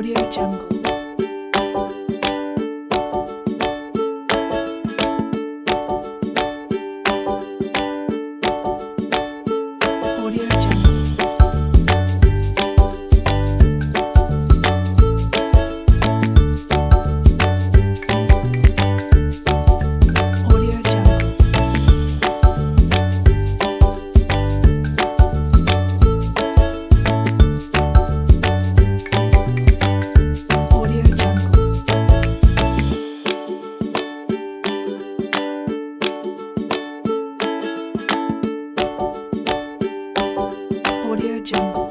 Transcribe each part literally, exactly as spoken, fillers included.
Audio Jungle. Audio Jungle. Audio Jungle. Audio Jungle. Audio Jungle.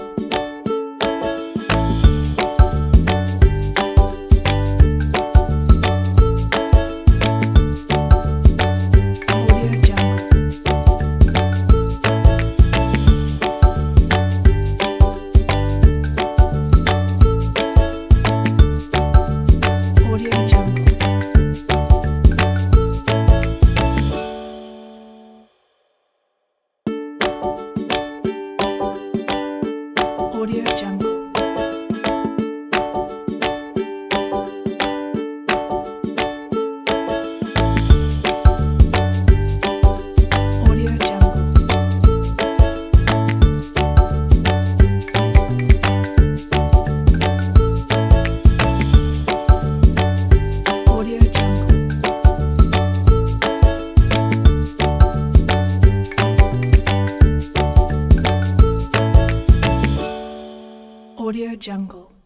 Audio Jungle. Audio Jungle. Audio Jungle. Audio Jungle. Audio Jungle. Audio Jungle.